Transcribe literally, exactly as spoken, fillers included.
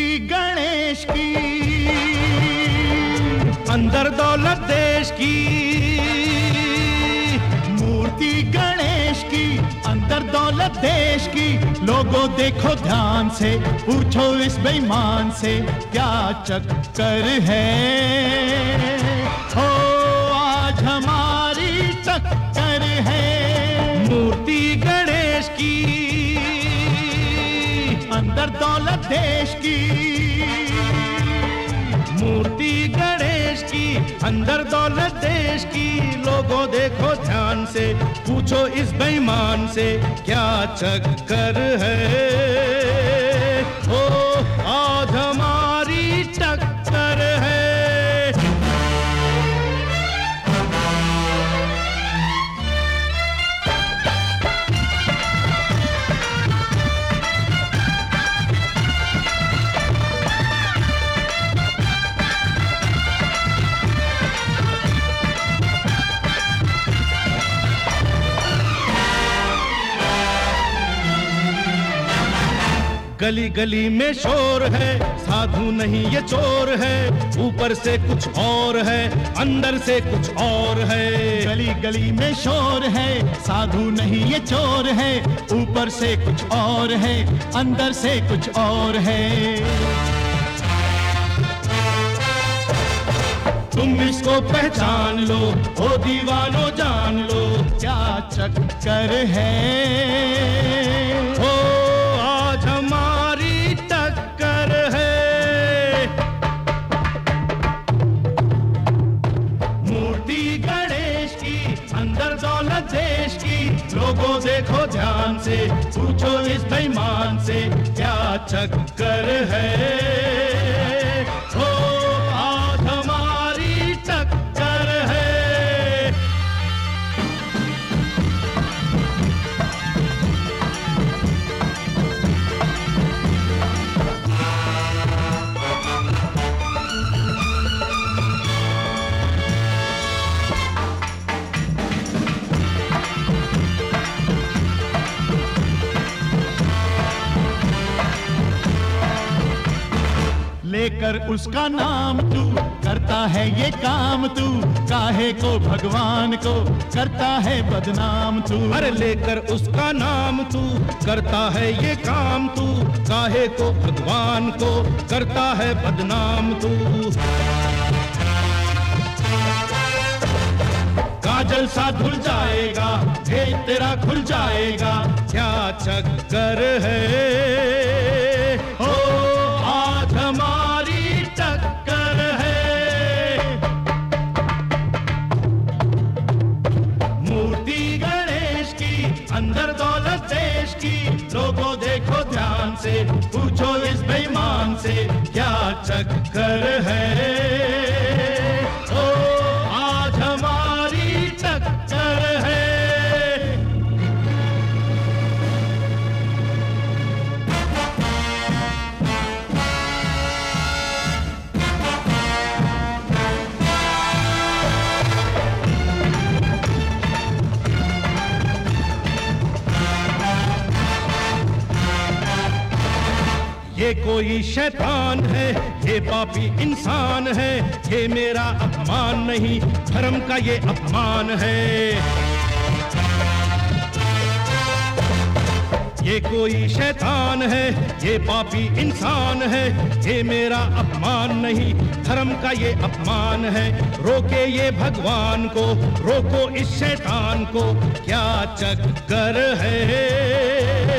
गणेश की, अंदर दौलत देश की। मूर्ति गणेश की, अंदर दौलत देश की। लोगों देखो ध्यान से, पूछो इस बेईमान से क्या चक्कर है। हो आज हमारी टक्कर है। मूर्ति गणेश की, अंदर दौलत देश की। मूर्ति गणेश की, अंदर दौलत देश की। लोगों देखो ध्यान से, पूछो इस बेईमान से क्या चक्कर है। ओ आज हमारी टक्कर है। गली गली में शोर है, साधु नहीं ये चोर है। ऊपर से कुछ और है, अंदर से कुछ और है। गली गली में शोर है, साधु नहीं ये चोर है। ऊपर से कुछ और है, अंदर से कुछ और है। तुम इसको पहचान लो, ओ दीवानो जान लो क्या चक्कर है। ओ आज हमारी टक्कर है। मूर्ति गणेश की, अंदर दौलत देश की। लोगों देखो ध्यान से, पूछो इस बेईमान से क्या चक्कर है। ओ आज हमारी टक्कर है। लेकर उसका नाम तू करता है ये काम तू। काहे को भगवान को करता है बदनाम तू। अरे लेकर उसका नाम तू करता है ये काम तू। काहे को भगवान को करता है बदनाम तू। काजल सा धुल जाएगा, भेद तेरा खुल जाएगा क्या चक्कर है। ओ आज हमारी टक्कर है। मूर्ति गणेश की, अंदर दौलत देश की। लोगों देखो ध्यान से, पूछो इस बेईमान से क्या चक्कर है। ओ आज हमारी टक्कर है। ये कोई शैतान है, ये पापी इंसान है। ये मेरा अपमान नहीं, धर्म का ये अपमान है। ये कोई शैतान है, ये पापी इंसान है। ये मेरा अपमान नहीं, धर्म का ये अपमान है। रोके ये भगवान को, रोको इस शैतान को क्या चक्कर है।